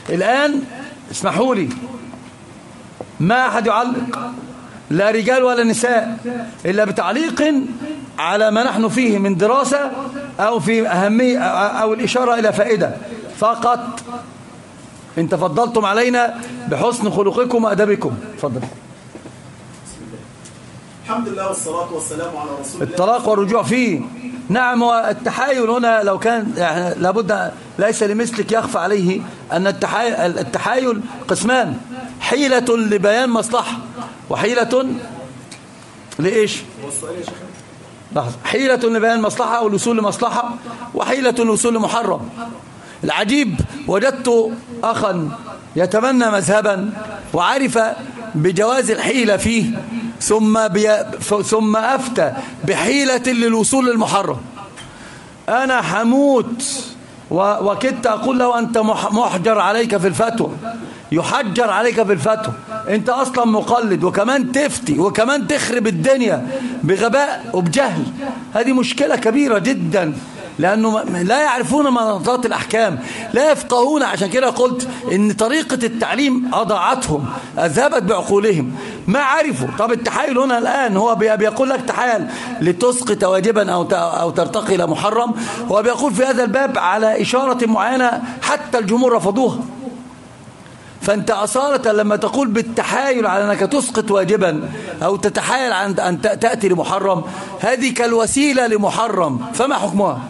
الآن اسمحوا لي، ما أحد يعلق، لا رجال ولا نساء، إلا بتعليق على ما نحن فيه من دراسة أو في أهمية أو الإشارة إلى فائدة فقط. إن تفضلتم علينا بحسن خلقكم وأدبكم. تفضل. الحمد لله والصلاة والسلام على رسول الله. الطلاق والرجوع فيه. نعم، والتحايل هنا لو كان يعني لابد، ليس لمثلك يخفى عليه أن التحايل قسمان: حيلة لبيان مصلحة، وحيلة لإيش؟ لحظة. حيلة لبيان مصلحة أو الوصول لمصلحة، وحيلة للوصول لمحرم. العجيب، وجدت أخا يتبنى مذهبا وعرف بجواز الحيلة فيه ثم أفتى بحيلة للوصول للمحرم. أنا حموت وكدت أقول له: أنت محجر عليك في الفتوى، يحجر عليك في الفتوى، أنت أصلا مقلد وكمان تفتي وكمان تخرب الدنيا بغباء وبجهل. هذه مشكلة كبيرة جدا، لأنه لا يعرفون مناطات الأحكام، لا يفقهون. عشان كده قلت إن طريقة التعليم أضاعتهم، أذهبت بعقولهم، ما عرفوا. طب التحايل هنا الآن هو بيقول لك تحايل لتسقط واجبا أو ترتقي إلى محرم. هو بيقول في هذا الباب على إشارة معينة حتى الجمهور رفضوها. فأنت أصالة لما تقول بالتحايل على أنك تسقط واجبا أو تتحايل عن أن تأتي لمحرم، هذه كالوسيلة لمحرم، فما حكمها؟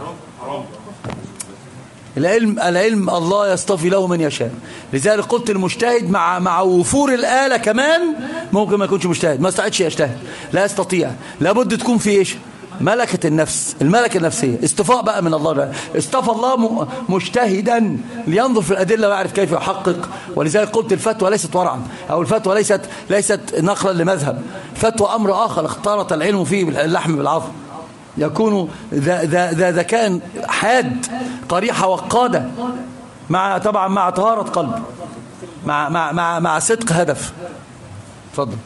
العلم الله يصطفي له من يشاء. لذلك قلت المجتهد مع وفور الآلة كمان ممكن ما يكونش مجتهد، ما استطيعش يجتهد، لا يستطيع. لابد تكون في إيش؟ ملكة النفس، الملكة النفسية، اصطفاء بقى من الله بقى. اصطفى الله مجتهدا لينظر في الأدلة ويعرف كيف يحقق. ولذلك قلت الفتوى ليست ورعا، أو الفتوى ليست نقلا لمذهب. فتوى أمر آخر اختلط العلم فيه باللحم بالعظم، يكون ذا ذكاء حاد، قريحة وقادة، طبعا مع طهارة قلب، مع صدق هدف. اتفضل.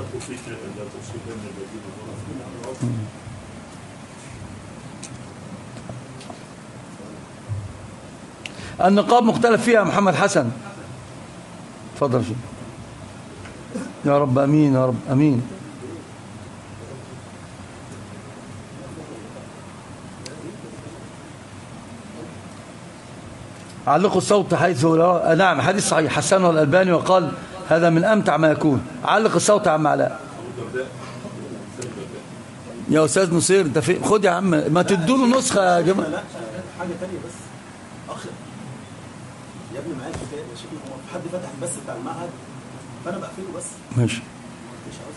النقاب مختلف فيها محمد حسن. اتفضل. يا رب امين، يا رب امين. علقوا الصوت حيث نعم، حديث صحيح حسنه الألباني وقال هذا من أمتع ما يكون. علق الصوت يا عم علاء. يا أستاذ نصير انت في، خد يا عم، ما تدوا له نسخة يا جماعة. لا حاجة تانية بس أخ يا ابني، معايا الكتاب يا شيخ، هو حد فتح البث بتاع المعهد فأنا بقفله بس. ماشي. مش عاوز.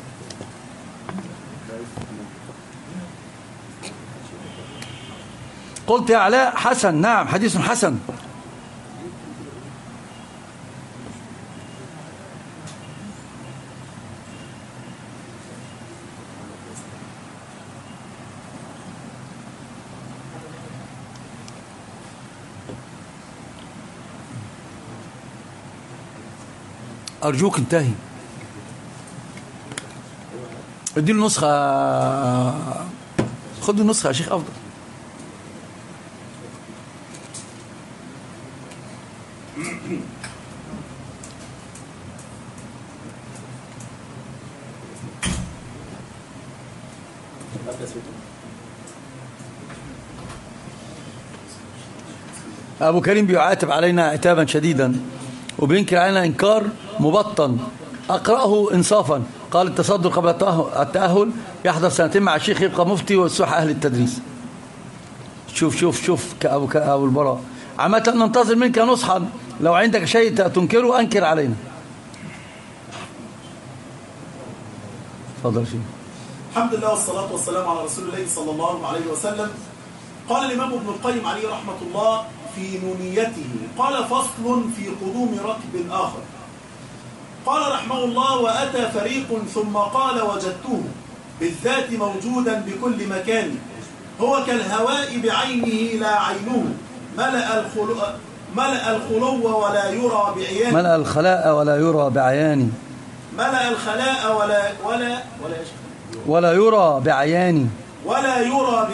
قلت يا علاء حسن، نعم حديث حسن. أرجوك انتهي. اديله نسخة، خد النسخة يا شيخ أفضل. أبو كريم بيعاتب علينا عتابا شديدا وبينكر علينا إنكار مبطن. أقرأه إنصافا. قال التصدر قبل التأهل يحضر سنتين مع الشيخ يبقى مفتي ويصبح أهل التدريس. شوف كأبو البراء. عامة ننتظر منك نصحا، لو عندك شيء تنكره أنكر علينا. تفضل شيخ. الحمد لله والصلاة والسلام على رسول الله صلى الله عليه وسلم. قال الإمام ابن القيم عليه رحمة الله في نونيته، قال فصل في قدوم ركب آخر. قال رحمه الله: وأتى فريق ثم قال: وجدته بالذات موجودا بكل مكان، هو كالهواء بعينه لا عينه، ملأ الخلو ولا يرى بعيانه، ملأ الخلاء ولا يرى بعياني، ملأ الخلاء ولا يرى بعياني، ولا يرى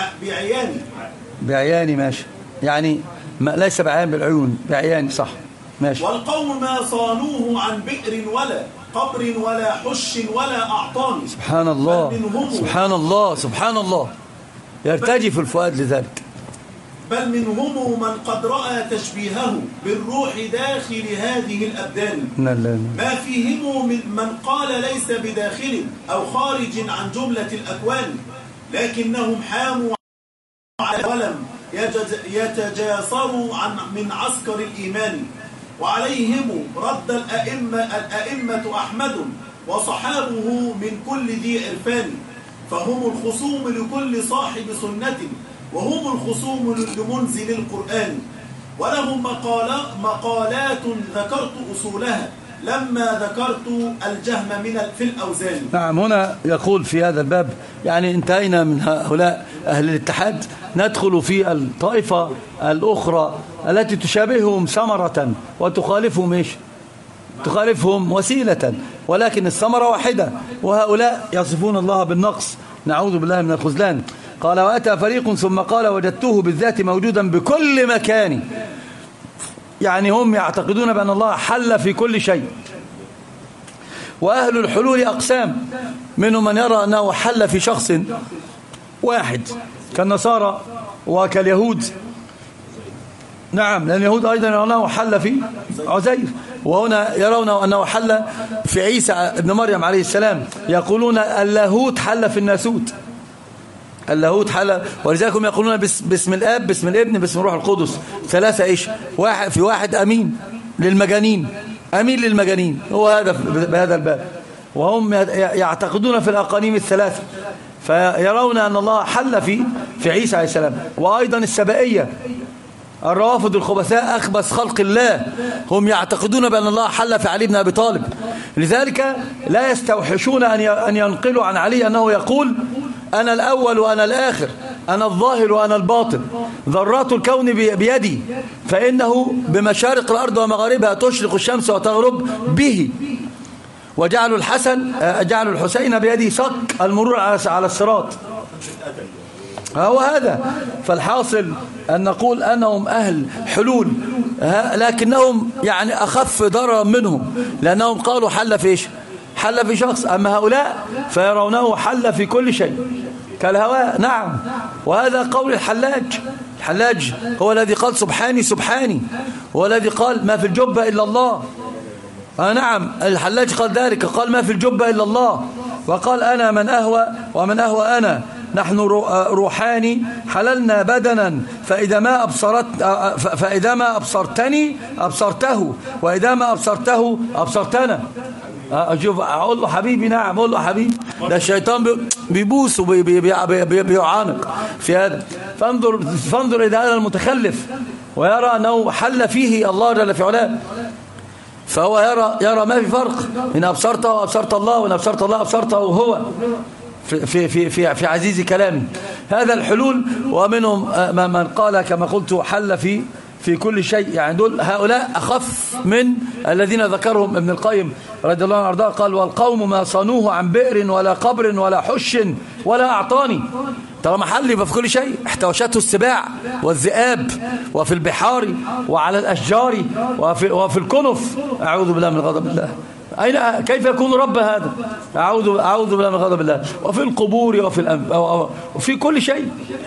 بعياني. بعياني ماشي، يعني ليس بعيان بالعيون، بعياني صح. ماشي. والقوم ما صانوه عن بئر ولا قبر ولا حش ولا أعطان. سبحان الله سبحان الله سبحان الله، يرتجف الفؤاد لذلك. بل منهم من قد رأى تشبيهه بالروح داخل هذه الأبدان، ما فيهم من قال ليس بداخل أو خارج عن جملة الأكوان، لكنهم حاموا على ولم يتجاسروا من عسكر الإيمان، وعليهم رد الأئمة أحمد وصحابه من كل ذي عرفان، فهم الخصوم لكل صاحب سنة، وهم الخصوم لمنزل القرآن، ولهم مقالات ذكرت أصولها لما ذكرت الجهم في الأوزان. نعم، هنا يقول في هذا الباب يعني انتهينا من هؤلاء أهل الاتحاد، ندخل في الطائفة الأخرى التي تشابههم ثمرة وتخالفهم إيش؟ تخالفهم وسيلة، ولكن الثمرة واحدة، وهؤلاء يصفون الله بالنقص، نعوذ بالله من الخذلان. قال وأتى فريق ثم قال وجدته بالذات موجودا بكل مكان، يعني هم يعتقدون بأن الله حل في كل شيء. وأهل الحلول أقسام، منهم من يرى أنه حل في شخص واحد كالنصارى وكاليهود. نعم، لأن اليهود أيضا يرون أنه حل في عزير، وهنا يرون أنه حل في عيسى ابن مريم عليه السلام، يقولون اللاهوت حل في الناسوت، اللاهوت حل، ولذلك هم يقولون باسم الآب باسم الابن باسم الروح القدس، ثلاثة إيش؟ واحد في واحد أمين للمجانين، أمين للمجانين، هو هذا بهذا الباب. وهم يعتقدون في الأقانيم الثلاثة، فيرون أن الله حل في عيسى عليه السلام. وأيضا السبائية، الروافض الخبثاء أخبث خلق الله، هم يعتقدون بأن الله حل في علي بن أبي طالب، لذلك لا يستوحشون أن ينقلوا عن علي أنه يقول أنا الأول وأنا الآخر، أنا الظاهر وأنا الباطن، ذرات الكون بيدي، فإنه بمشارق الأرض ومغاربها تشرق الشمس وتغرب به، وجعلوا الحسين بيده صك المرور على الصراط. هو هذا. فالحاصل أن نقول أنهم أهل حلول، لكنهم يعني أخف ضررا منهم، لأنهم قالوا حل في إيش؟ حل في شخص. أما هؤلاء فيرونه حل في كل شيء كالهواء. نعم، وهذا قول الحلاج هو الذي قال سبحاني سبحاني، هو الذي قال ما في الجبة إلا الله. نعم، الحلاج قال ذلك، قال ما في الجبة إلا الله، وقال أنا من أهوى ومن أهوى أنا، نحن روحاني حللنا بدنا، فإذا ما أبصرتني أبصرته، وإذا ما أبصرته أبصرتنا. أشوف أقول له حبيبي، نعم أقول له حبيبي، ده الشيطان بيبوس وبيعانق في هذا. فانظر إلى هذا المتخلف ويرى أنه حل فيه الله جل في علاه، فهو يرى ما في فرق إن أبصرته وأبصرت الله، وإن أبصرت الله أبصرته هو في عزيز كلامي. هذا الحلول. ومنهم من قال كما قلت حل في كل شيء، يعني دول هؤلاء أخف من الذين ذكرهم ابن القيم رضي الله عنه وارضاه. قال والقوم ما صانوه عن بئر ولا قبر ولا حش ولا أعطاني. طالما حل يبقى في كل شيء، احتوشته السباع والذئاب، وفي البحار وعلى الأشجار وفي الكنف. أعوذ بالله من غضب الله. كيف يكون رب هذا؟ أعوذ بالله من غضب الله. وفي القبور وفي كل شيء.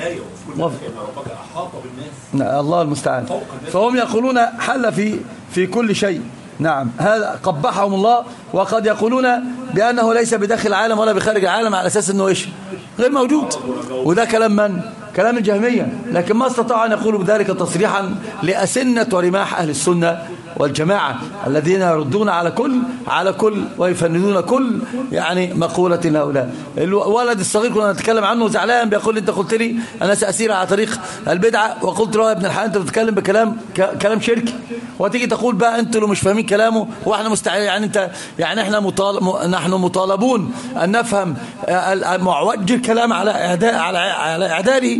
الله المستعان. فهم يقولون حل في كل شيء. نعم، هذا قبحهم الله. وقد يقولون بأنه ليس بداخل العالم ولا بخارج العالم، على أساس أنه إيش؟ غير موجود. وده كلام من؟ كلام الجهمية. لكن ما استطاع أن يقولوا بذلك تصريحا لأسنة ورماح أهل السنة والجماعة الذين يردون على كل ويفندون كل يعني مقولة هؤلاء. الولد الصغير كنا نتكلم عنه زعلان، بيقول أنت قلت لي أنا سأسير على طريق البدعة، وقلت له يا ابن الحلال أنت بتتكلم كلام شركي، وتيجي تقول بقى أنتوا اللي مش فاهمين كلامه وإحنا مستعجلين. يعني إحنا نحن مطالبون أن نفهم معوج الكلام على إعداله.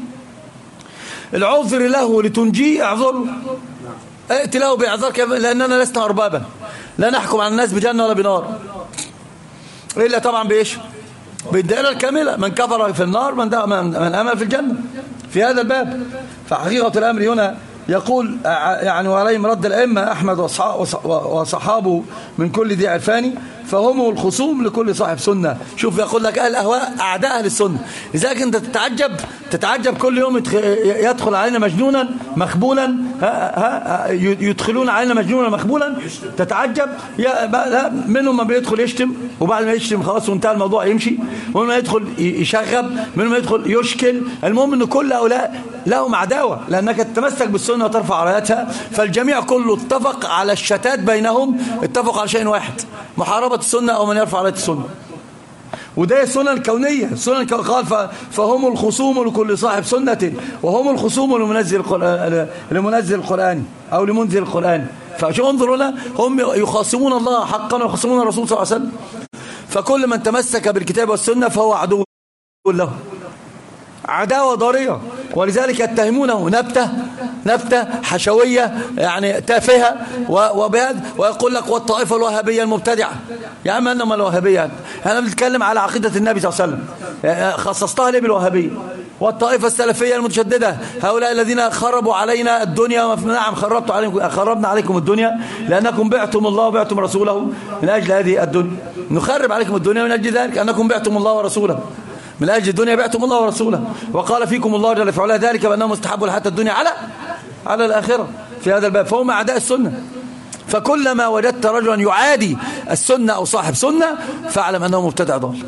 العذر له لتنجيه اعذره، ائت له باعذارك، لاننا لسنا اربابا، لا نحكم على الناس بجنه ولا بنار، الا طبعا بايش؟ بالدائره الكامله، من كفر في النار من امن في الجنه في هذا الباب. فحقيقه الامر هنا يقول يعني وعليهم رد الأئمة أحمد وصحابه من كل ذي عرفان فهم الخصوم لكل صاحب سنة. شوف يقول لك أهل الأهواء أعداء أهل السنة. لذلك أنت تتعجب كل يوم يدخل علينا مجنونا مخبولا، يدخلون علينا مجنونا مخبولا، تتعجب منهم ما بيدخل يشتم، وبعد ما يشتم خلاص وانتهى الموضوع يمشي، ومنهم ما يدخل يشغب، منهم ما يدخل يشكل. المهم أن كل هؤلاء لهم عداوة، لأنك تتمسك بالسنة وترفع رايتها. فالجميع كله اتفق على الشتات بينهم، اتفقوا على شيء واحد: محاربة السنة أو من يرفع راية السنة. وده السنة الكونية. السنة قال فهم الخصوم لكل صاحب سنة وهم الخصوم لمنزل القرآن أو لمنزل القرآن. فشو انظروا لنا، هم يخاصمون الله حقا ويخاصمون الرسول صلى الله عليه وسلم. فكل من تمسك بالكتاب والسنة فهو عدو له، عداوة ضارية. ولذلك يتهمونه نبتة حشوية يعني تافهة ويقول لك والطائفة الوهابية المبتدعة. يا عم أنما الوهابية أنا بنتكلم على عقيدة النبي صلى الله عليه وسلم، خصصتها ليه بالوهابية؟ والطائفة السلفية المتشددة هؤلاء الذين خربوا علينا الدنيا. نعم خربنا عليكم الدنيا لأنكم بعتم الله وبعتم رسوله من أجل هذه الدنيا. نخرب عليكم الدنيا من أجل ذلك أنكم بعتم الله ورسوله، من أجل الدنيا بعتم الله ورسوله. وقال فيكم الله جل في علاه ذلك بأنهم استحبوا الحياة الدنيا على الآخرة في هذا الباب. فهم أعداء السنة. فكلما وجدت رجلا يعادي السنة أو صاحب سنة فاعلم أنه مبتدع ضال،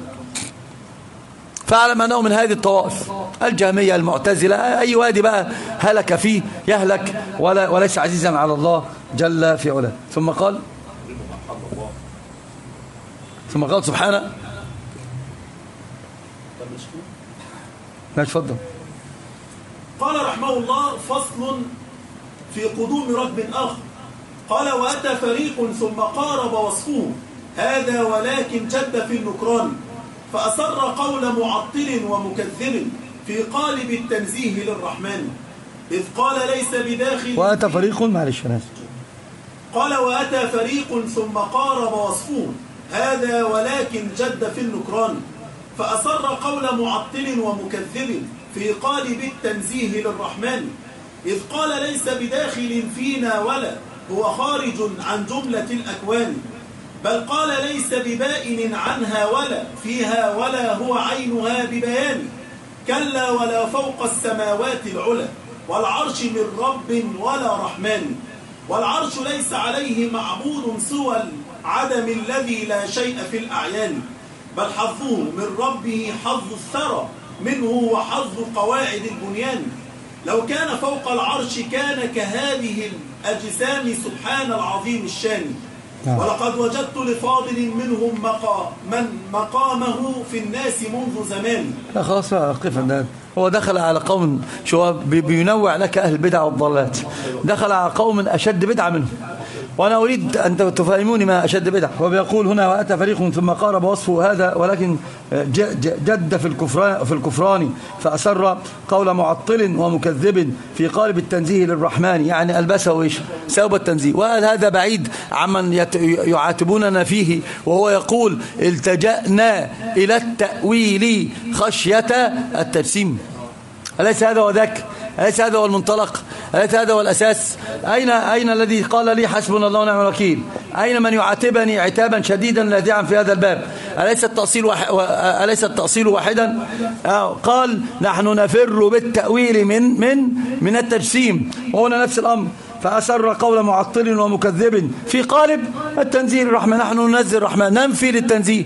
فاعلم أنه من هذه الطوائف الجهمية المعتزلة، أي وادي بقى هلك فيه يهلك وليس عزيزا على الله جل في علاه. ثم قال سبحانه. تفضل. قال رحمه الله: فصل في قدوم ركب آخر. قال: وأتى فريق ثم قارب وصفه هذا ولكن جد في النكران، فأسر قول معطل ومكذب في قالب التنزيه للرحمن، إذ قال ليس بداخل. وأتى فريق معلش قال: وأتى فريق ثم قارب وصفه هذا ولكن جد في النكران، فأسر قول معطل ومكذب في قالب التنزيه للرحمن، إذ قال ليس بداخل فينا ولا هو خارج عن جملة الأكوان، بل قال ليس ببائن عنها ولا فيها ولا هو عينها ببيان، كلا ولا فوق السماوات العلى والعرش من رب ولا رحمن، والعرش ليس عليه معبود سوى العدم الذي لا شيء في الأعيان، بل حظه من ربه حظ الثرى منه وحظ قواعد البنيان، لو كان فوق العرش كان كهذه الأجسام سبحان العظيم الشان، ولقد وجدت لفاضل منهم مقامه في الناس منذ زمان. لا خلاص قف الناس. هو دخل على قوم شو بينوع لك أهل البدع والضلالات، دخل على قوم أشد بدعة منهم، وأنا أريد أن تفهموني ما أشد بدعة. هو بيقول هنا: وأتى فريق ثم قارب وصفه هذا ولكن جد في الكفران، فأسر قول معطل ومكذب في قالب التنزيه للرحمن، يعني ألبسه إيش؟ ثوب التنزيه. وهذا بعيد عمن يعاتبوننا فيه، وهو يقول: التجأنا إلى التأويل خشية التجسيم. أليس هذا هو ذاك؟ أليس هذا هو المنطلق؟ أليس هذا هو الأساس؟ أين الذي قال لي حسبنا الله ونعم الوكيل؟ أين من يعاتبني عتابا شديدا لاذعا في هذا الباب؟ أليس التأصيل واحدا؟ قال: نحن نفر بالتأويل من التجسيم، وهنا نفس الأمر. فأسر قول معطل ومكذب في قالب التنزيه للرحمن. نحن ننزل الرحمن، ننفي للتنزيه،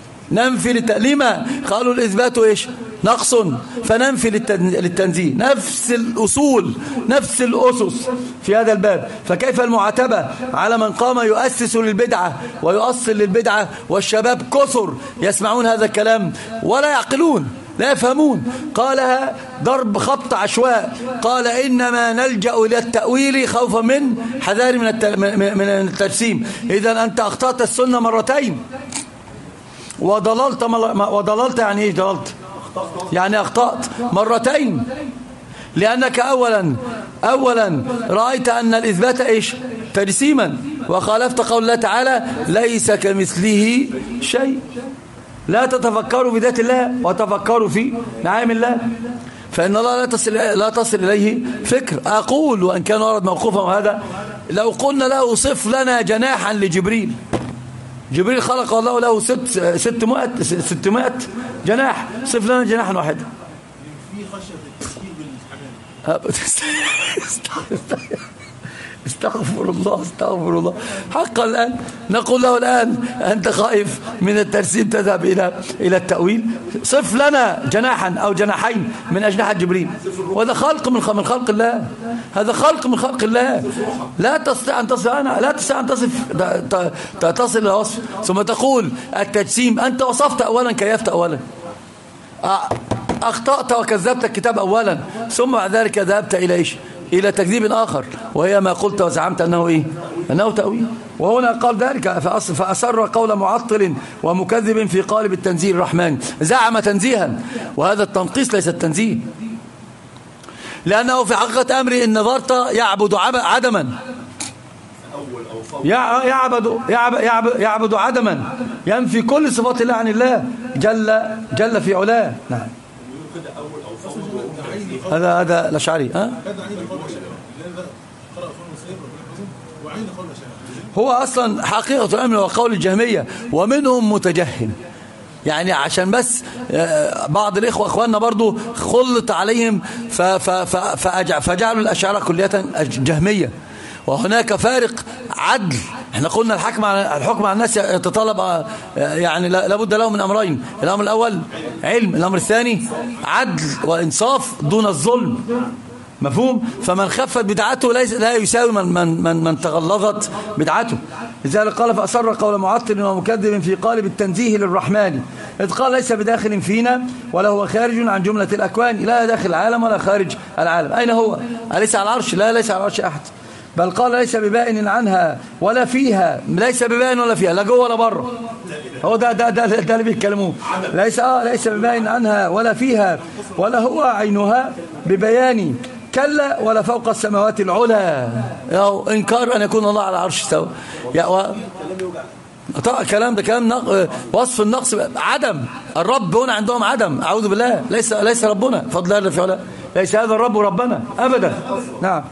لما قالوا الإثبات إيش؟ نقص، فننفي للتنزيه. نفس الأصول نفس الأسس في هذا الباب. فكيف المعاتبة على من قام يؤسس للبدعة ويؤصل للبدعة، والشباب كثر يسمعون هذا الكلام ولا يعقلون لا يفهمون؟ قالها ضرب خط عشواء، قال: إنما نلجأ إلى التأويل خوفا من حذار من التجسيم. إذا أنت أخطأت السنة مرتين وضللت. يعني إيش ضللت؟ يعني أخطأت مرتين، لأنك أولا رأيت أن الإثبات إيش؟ تجسيما، وخالفت قول الله تعالى: ليس كمثله شيء. لا تتفكروا في ذات الله وتفكروا في نعم الله. فإن الله لا تصل إليه فكر. أقول وإن كان ورد موقوفا، وهذا لو قلنا له صف لنا جناحا لجبريل، جبريل خلق الله له 600 جناح، صف لنا جناحا واحدا. في خشية التشكيل بالحمام. استغفر الله حقا. الآن نقول له الآن أنت خائف من الترسيم تذهب إلى التأويل، صف لنا جناحا أو جناحين من أجنحة جبريل، وهذا خلق من خلق الله، هذا خلق من خلق الله. لا تستطيع أن تصل إلى وصف ثم تقول التجسيم. أنت وصفت أولا، كيفت أولا، أخطأت وكذبت الكتاب أولا، ثم بعد ذلك ذهبت إلى إيش؟ إلى تكذيب آخر، وهي ما قلت وزعمت أنه إيه؟ أنه تأويل. وهنا قال ذلك فأسر قول معطل ومكذب في قالب التنزيه الرحمن، زعم تنزيها، وهذا التنقيص ليس التنزيه، لأنه في حقيقة أمري إن نظرت يعبد عدما، يعبد عدما، ينفي كل صفات الله عن الله جل في علاه. نعم، هذا الأشعري. هو أصلا حقيقة الأمر وقول الجهمية، ومنهم متجهم، يعني عشان بس بعض الإخوة أخواننا برضو خلط عليهم فجعلوا الأشاعرة كلية جهمية. وهناك فارق عدل. احنا قلنا الحكم على الناس يتطلب يعني لابد له من أمرين: الأمر الأول علم، الأمر الثاني عدل وإنصاف دون الظلم. مفهوم؟ فمن خفت بدعته لا يساوي من تغلظت بدعته. لذلك قال فأسر قول معطل ومكذب في قالب التنزيه للرحمن، إذ قال ليس بداخل فينا ولا هو خارج عن جملة الأكوان، لا داخل العالم ولا خارج العالم. أين هو؟ أليس على العرش؟ لا، ليس على العرش أحد، بل قال ليس ببائن عنها ولا فيها، ليس ببائن ولا فيها، لا جوه ولا بره. هو ده اللي بيتكلموه. ليس ببائن عنها ولا فيها ولا هو عينها ببيان، كلا ولا فوق السماوات العلى. انكار ان يكون الله على العرش استوى. كلام ده كلام وصف النقص، عدم الرب هنا عندهم عدم، اعوذ بالله. ليس ربنا فضل الله في علاه، ليس هذا الرب ربنا ابدا. نعم،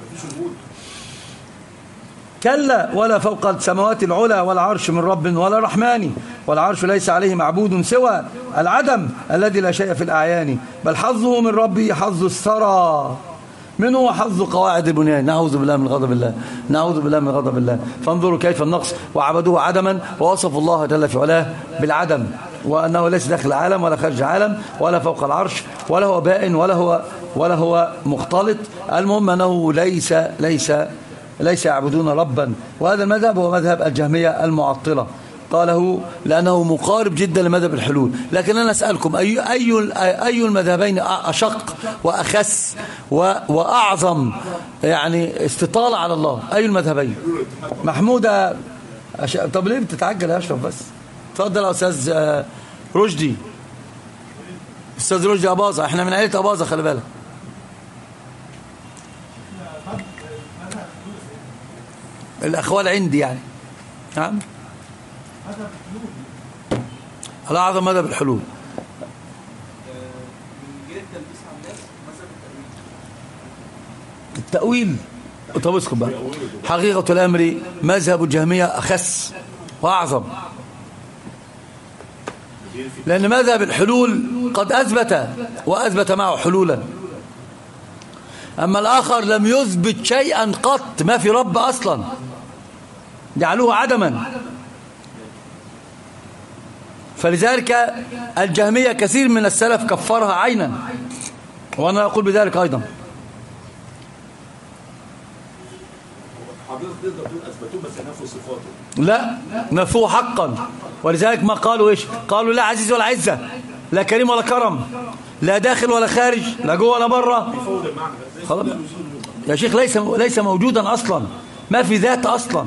كلا ولا فوق السماوات العلى ولا عرش من رب ولا رحمن، والعرش ليس عليه معبود سوى العدم الذي لا شيء في الأعيان، بل حظه من ربي حظ الثرى منه وحظ قواعد البنيان. نعوذ بالله من غضب الله، نعوذ بالله من غضب الله. فانظروا كيف النقص، وعبدوه عدما، ووصفوا الله جل في علاه بالعدم، وأنه ليس داخل العالم ولا خارج العالم ولا فوق العرش ولا هو بائن ولا هو مختلط. المهم أنه ليس يعبدون ربا. وهذا المذهب هو مذهب الجهمية المعطلة، قاله لأنه مقارب جدا لمذهب الحلول. لكن أنا أسألكم أي المذهبين أشق وأخس وأعظم يعني استطالة على الله؟ أي المذهبين؟ محمودة طب ليه بتتعجل يا أشرف؟ بس تفضل يا أستاذ رشدي. أستاذ رشدي أباظة، احنا من عائلة أباظة، خلي بالك. الأخوال عندي يعني. نعم، على أعظم مذهب الحلول. التأويل. طب اسكت بقى. حقيقة الأمر مذهب الجهمية أخس وأعظم، لأن مذهب الحلول قد أثبت معه حلولا، أما الآخر لم يثبت شيئا قط، ما في رب أصلا، جعلوه عدما. فلذلك الجهمية كثير من السلف كفرها عينا، وأنا أقول بذلك أيضا. لا، نفوه حقا. ولذلك ما قالوا إيش؟ قالوا لا عزيز ولا عزة، لا كريم ولا كرم، لا داخل ولا خارج، لا جوه ولا بره. خلاص يا شيخ، ليس موجودا أصلا، ما في ذات أصلا.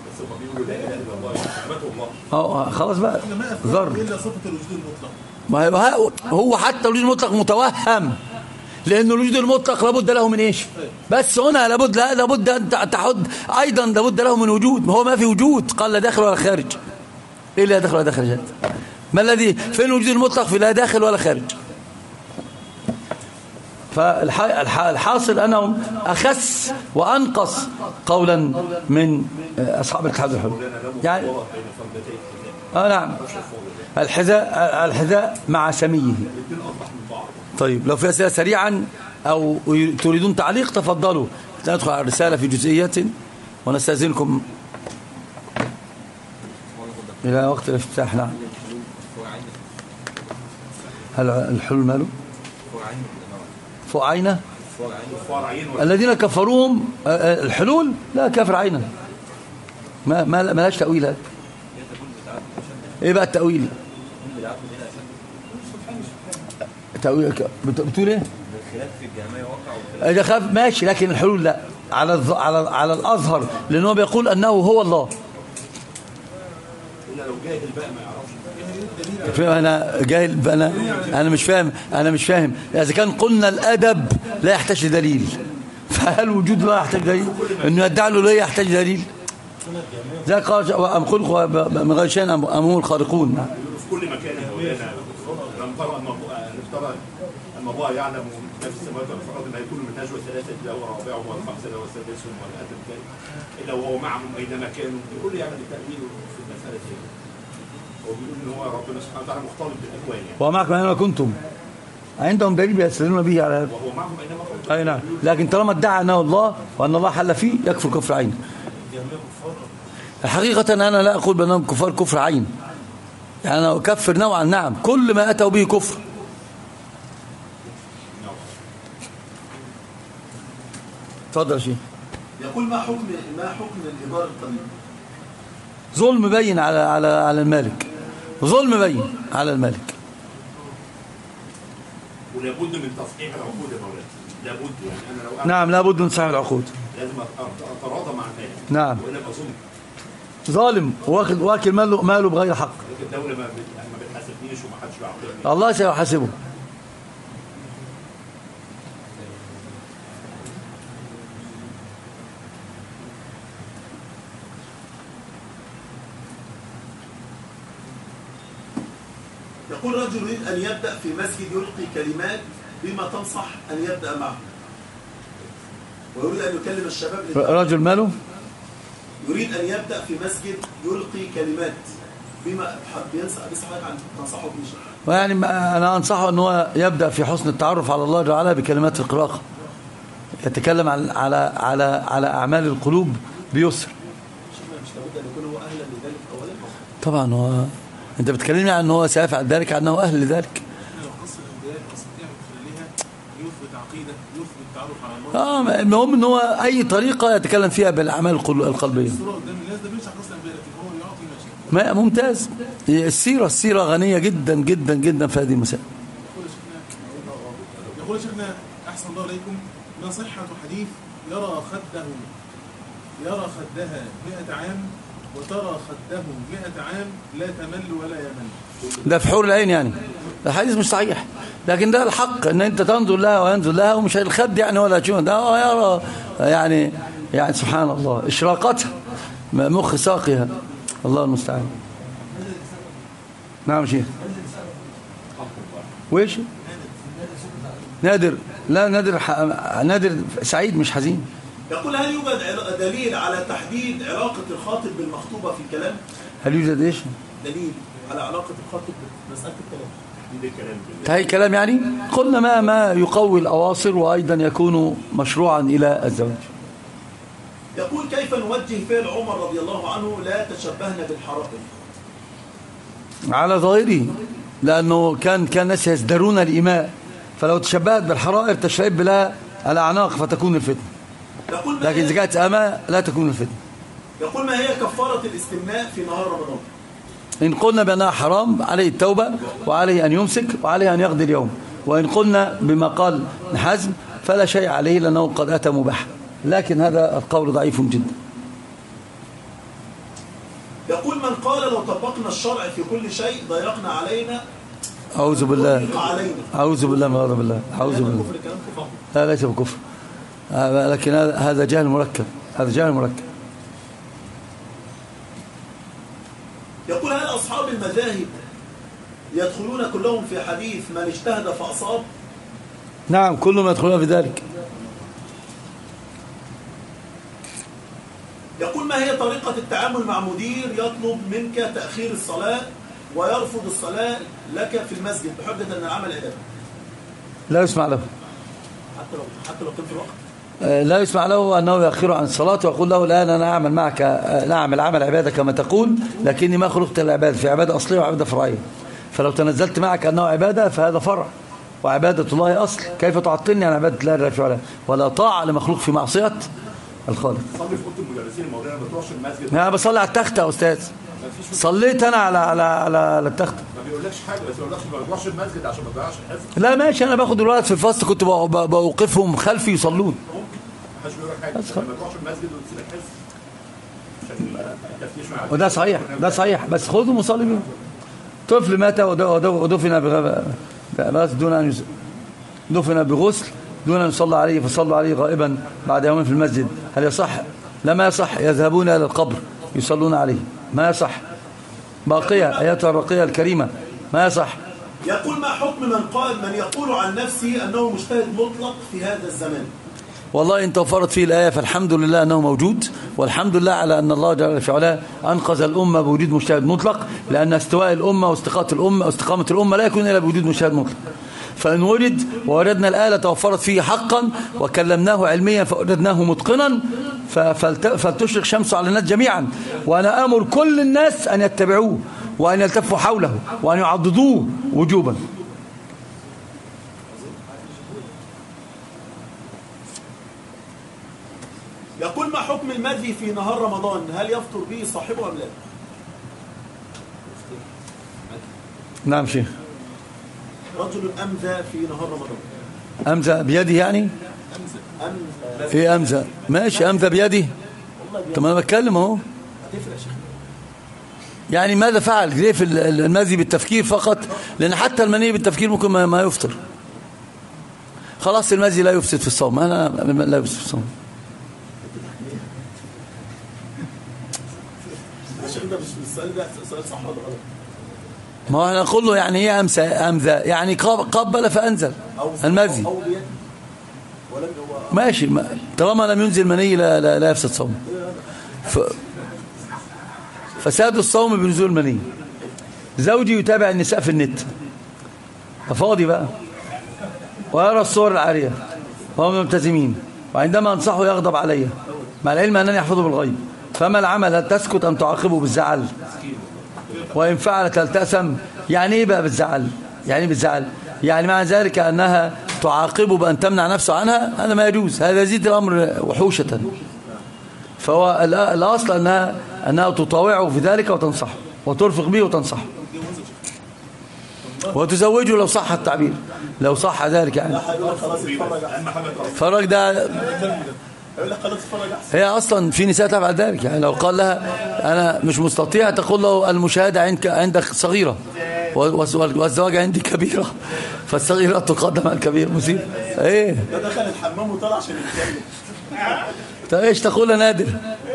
خلاص بقى ذر. ما هو حتى الوجود المطلق متوهم، لأن الوجود المطلق لابد له من إيش؟ بس هنا لابد أن تحد أيضا، لابد له من وجود. ما هو ما في وجود، قال لا داخل ولا خارج. إيه لا داخل ولا خارج؟ ما الذي فين الوجود المطلق؟ في لا داخل ولا خارج. فالحاصل أنهم أخس وأنقص قولا من أصحاب الاتحاد الحلول يعني. نعم، الحذاء مع سميه. طيب لو في أسئلة سريعا أو تريدون تعليق تفضلوا، ندخل على الرسالة في جزئية ونستأذنكم إلى وقت الافتتاح. نعم. هل الحلول ماله فوق عينه؟ الذين كفروهم الحلول لا كافر عينا، ما لهاش تأويل. هذا ايه بقى التأويل؟ تأويل بتقول ايه؟ اذا خاف ماشي، لكن الحلول لا، على الأظهر، لأنه بيقول أنه هو الله. أنا جاهل، أنا مش فاهم إذا كان قلنا الأدب لا يحتاج دليل، فهل وجود لا يحتاج دليل؟ إنه يدعي له لا يحتاج دليل؟ ذا قال أم خلقوا من غير شيء أم هم الخارقون. في كل مكان مولانا لم ترى أن الله يعلم ما في السماوات والأرض ما يكون من نجوى ثلاثة إلا هو رابعهم والخمسة إلا هو سادسهم والأدنى إلا وهو معهم أينما كانوا. يقول يعني التأويل في المسألة دي، هو بيقول إن هو ربنا سبحانه وتعالى مختلط بالأكوان يعني. وهو معكم أينما كنتم، عندهم دليل بيستدلون به على هذا. وهو معهم أينما كنتم. أي نعم، لكن طالما ادعى أنه الله وأن الله حل فيه يكفر كفر عين. حقيقة أنا لا أقول بأنهم كفار كفر عين، يعني أنا أكفر نوعا، نعم، كل ما أتوا به كفر. تفضل شيء. يقول ما حكم الإيجار القديم؟ ظلم بين على المالك، ظلم بين على المالك. ولابد من تصحيح العقود يا مولانا، لابد يعني أنا لو نعم لابد من تصحيح العقود، لازم أتراضى مع المالك. نعم، وإلا بظلم ظالم واكل ماله بغير حق. الدولة ما بتحاسبنيش وما حدش بيعاقبني. الله سيحاسبه. يقول رجل يريد أن يبدأ في مسجد يلقي كلمات، بما تنصح أن يبدأ معه؟ ويريد أن يكلم الشباب. رجل ماله؟ يريد أن يبدأ في مسجد يلقي كلمات، بما بينصحك عن تنصحه بشيء؟ يعني أنا أنصحه أن هو يبدأ في حسن التعرف على الله تعالى بكلمات القراءة، يتكلم على أعمال القلوب بيسر. مش لابد أن يكون هو أهلا لذلك أولا؟ طبعا هو أنت بتكلمني عن أنه سيفعل ذلك، عن أنه أهل لذلك. المهم ان هو اي طريقه يتكلم فيها بالاعمال القلبيه. ما ممتاز. السيره غنيه جدا جدا جدا في هذه المسائل. يقول شيخنا احسن الله اليكم، ما صحه حديث يرى خدها 100 عام وترى خده 100 عام لا تمل ولا يمل؟ ده في حور العين يعني، الحديث مش صحيح، لكن ده الحق ان انت تنظر لها وينظر لها، ومش الخد يعني ولا شيء، ده يرى يعني سبحان الله اشراقتها مخ ساقها، الله المستعان. نعم شيخ. ويش نادر؟ لا نادر سعيد مش حزين. يقول هل يوجد دليل على تحديد علاقة الخاطب بالمخطوبة في الكلام؟ هل يوجد ايش؟ دليل على علاقة الخاطب بمسألة الكلام. هاي كلام يعني قلنا ما يقوي الأواصر وأيضا يكون مشروعا إلى الزواج. يقول كيف نوجه فعل عمر رضي الله عنه لا تشبهنا بالحرائر؟ على ظاهره، لأنه كان الناس يزدرون الإماء، فلو تشبهت بالحرائر تشرب لها الأعناق فتكون الفتنة، لكن إذا كانت أماء لا تكون الفتنة. يقول ما هي كفارة الاستمناء في نهار رمضان؟ إن قلنا بأنها حرام عليه التوبة وعليه أن يمسك وعليه أن يقضي اليوم، وإن قلنا بما قال حزم فلا شيء عليه لأنه قد أتى مباح، لكن هذا القول ضعيف جدا. يقول من قال لو طبقنا الشرع في كل شيء ضيقنا علينا، أعوذ بالله، أعوذ بالله من غضب الله، أعوذ بالله. لا ليس بكفر، لكن هذا جهل مركب، هذا جهل مركب. يقول هل أصحاب المذاهب يدخلون كلهم في حديث من اجتهد فأصاب؟ نعم كلهم يدخلون في ذلك. يقول ما هي طريقة التعامل مع مدير يطلب منك تأخير الصلاة ويرفض الصلاة لك في المسجد بحجة أن العمل عبادة؟ لا يسمع له، حتى لو كان في الوقت لا يسمع له أنه يأخر عن الصلاة ويقول له الآن أنا أعمل معك، نعم العمل عبادة كما تقول، لكني ما خلقت العبادة، في عبادة أصلية وعبادة فرعية، فلو تنزلت معك أنه عبادة فهذا فرع، وعبادة الله أصل، كيف تعطلني عن عبادة الله جل وعلا؟ ولا طاعة لمخلوق في معصية الخالق. صلي في اوضه المدرسين الموضوع ما بتروحش المسجد. أنا بصلي على التختة يا أستاذ، صليت أنا على التختة. ما بيقولكش حاجه، بس ما بتروحش المسجد عشان ما تضيعش الحفظ. لا ماشي، أنا باخد الولد في الفصل كنت بوقفهم خلفي يصلون. محدش بيقول لك حاجه، بس ما تروحش المسجد وتسيب الحفظ عشان التفتيش معاك. وده صحيح، ده صحيح، بس خذهم وصلي بيهم. طفل مات ودفن دون أن دفن بغسل دون أن يصلى عليه، فصلوا عليه غائبا بعد يومين في المسجد، هل يصح؟ لا ما يصح، يذهبون إلى القبر يصلون عليه، ما يصح. باقية آياتها الرقية الكريمة، ما يصح. يقول ما حكم من يقول عن نفسه أنه مجتهد مطلق في هذا الزمان؟ والله إن توفرت فيه الآية فالحمد لله أنه موجود، والحمد لله على أن الله جل وعلا أنقذ الأمة بوجود مجتهد مطلق، لأن استواء الأمة واستقامة الأمة لا يكون إلا بوجود مجتهد مطلق. فإن وجد ووجدنا الآلة توفرت فيه حقا وكلمناه علميا فوجدناه متقنا فلتشرق شمسه على الناس جميعا، وأنا آمر كل الناس أن يتبعوه وأن يلتفوا حوله وأن يعضدوه وجوبا. يقول ما حكم المذي في نهار رمضان؟ هل يفطر به صاحبه أم لا؟ نعم شيخ. رجل أمذى في نهار رمضان. أمذى بيده يعني؟ أمذى. إيه أمذى؟ ماشي أمذى بيده. طب أنا بتكلم أهو. هتفرق يا شيخ. يعني ماذا فعل؟ ليه في المذي بالتفكير فقط؟ لأن حتى المني بالتفكير ممكن ما يفطر. خلاص المذي لا يفسد في الصوم، أنا لا يفسد في الصوم. ده مش السؤال ده سؤال صح ولا غلط؟ ما هو احنا نقول له يعني ايه امذى؟ يعني قبل فانزل المذي. ماشي، طالما لم ينزل مني لا يفسد صوم. فساد الصوم بنزول مني. زوجي يتابع النساء في النت، ففاضي بقى ويرى الصور العارية وهم ملتزمين، وعندما انصحه يغضب علي مع العلم أنني أحفظه بالغيب، فما العمل؟ هل تسكت أم تعاقبه بالزعل؟ وإن فعلت هل تأثم؟ يعني إيه بقى بالزعل؟ يعني إيه بالزعل؟ يعني مع ذلك أنها تعاقبه بأن تمنع نفسه عنها، هذا ما يجوز، هذا يزيد الأمر وحوشة. فهو الأصل أنها تطاوعه في ذلك وتنصحه وترفق به وتنصحه وتزوجه لو صح التعبير، لو صح ذلك يعني. فرج ده هي أصلا في نساء تفعل ذلك، يعني لو قال لها أنا مش مستطيع تقول له المشاهدة عندك صغيرة والزواج عندي كبيرة، فالصغيرة تقدم على الكبير. مصيبة ايه ده دخل الحمام وطلع عشان يتكلم. طيب ايش تقول يا نادر؟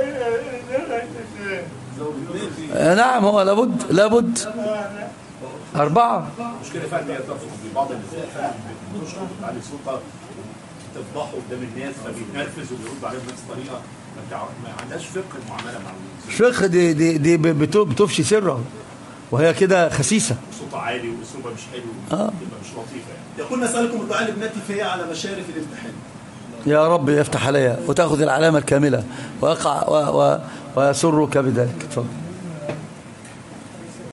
نعم هو لابد 4. مشكلة فعلا هي تفرق بعض النساء فعلا بتشكر على صوتها تفضحه قدام الناس فبيتنرفز وبيرد عليهم بنفس الطريقة، ما عندهاش فقه المعاملة مع الناس. فقه دي بتفشي سره وهي كده خسيسة، صوتها عالي واسلوبها مش حلو، مش لطيفة يعني. يقول نسألكم الدعاء لابنتي فهي على مشارف الامتحان. يا رب يفتح عليها وتأخذ العلامة الكاملة ويقع ويسرك بذلك. اتفضل.